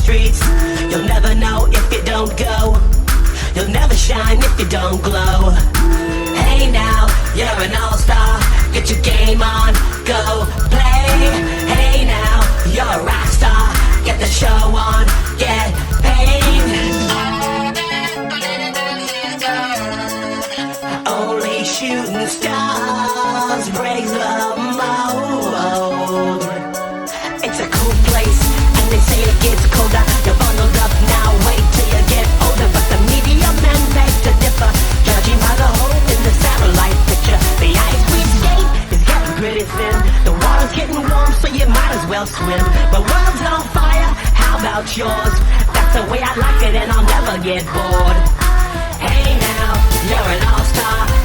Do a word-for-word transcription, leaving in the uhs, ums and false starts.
streets. You'll never know if you don't go. You'll never shine if you don't glow. Hey now, you're an all-star. Get your game on, go play. Hey now, you're a rock star. Get the show on, get paid. Only shooting stars breaks the mold. It's a cool place, and they say it gets colder. You're bundled up now, wait till you get older. But the media men beg to differ, judging by the hole in the satellite picture. The ice we skate is getting pretty thin. The water's getting warm, so you might as well swim. The world's on fire, how about yours? That's the way I like it, and I'll never get bored. Hey now, you're an all-star.